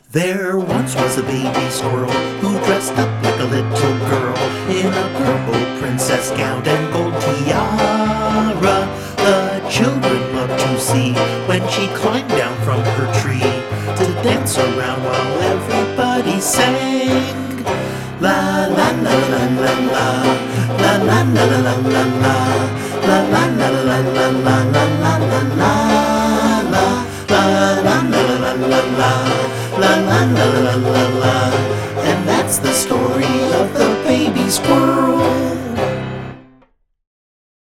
There once was a baby squirrel who dressed up like a little girl in a purple princess gown and gold tiara. The children loved to see when she climbed down from her tree to dance around while everybody sang. La la la la la la, la la la la la la la, la la la la la la la la la la, la la la la la la. La la la la la la, and that's the story of the baby squirrel.